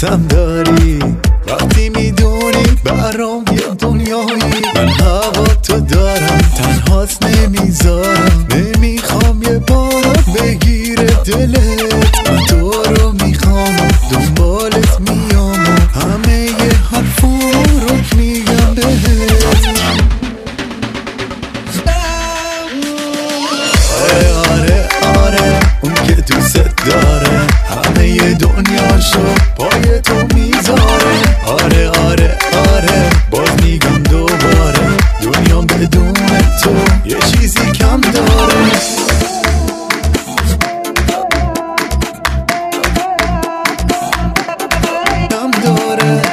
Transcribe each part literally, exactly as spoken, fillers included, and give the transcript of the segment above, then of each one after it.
دوستم داری وقتی میدونی برام یه دنیایی. من هوا تو دارم تنهاست نمیذارم، نمیخوام یه بارم بگیره دلت. من تو رو میخوام دنبالت میام و همه یه حرفو رو میگم بهت. آره آره آره اون که دوست داره همه یه دنیاشو پای تو میذاره. آره آره آره باز میگم دوباره دنیا بدون تو یه چیزی کم داره. کم داره.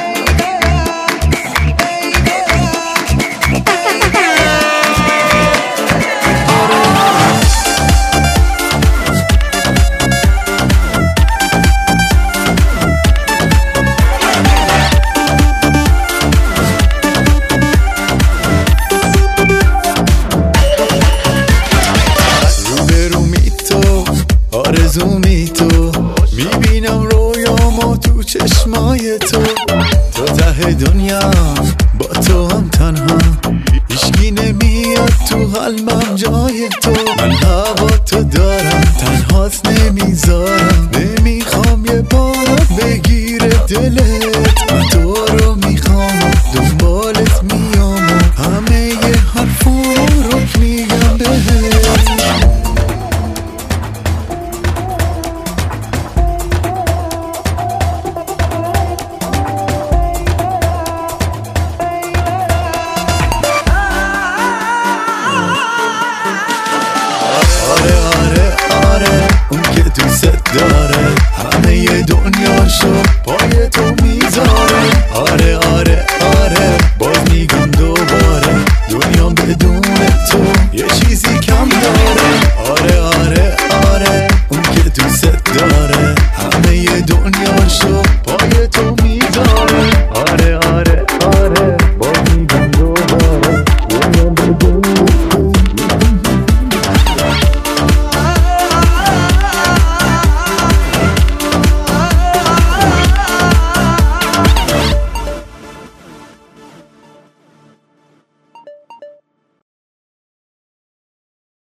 آرزومی تو میبینم رویامو تو چشمای تو. تو ته دنیا با تو هم تنها هیچکی نمیاد تو قلبم جای تو. من هوا تو دارم تنهاست نمیذارم، نمیخوام یه بارم بگیره دلت. من تو رو میخوام دنبالت میام و همه یه حرفو رو میگم بهت. آره آره آره اون که دوست داره همه یه دنیاشو پای تو میذاره.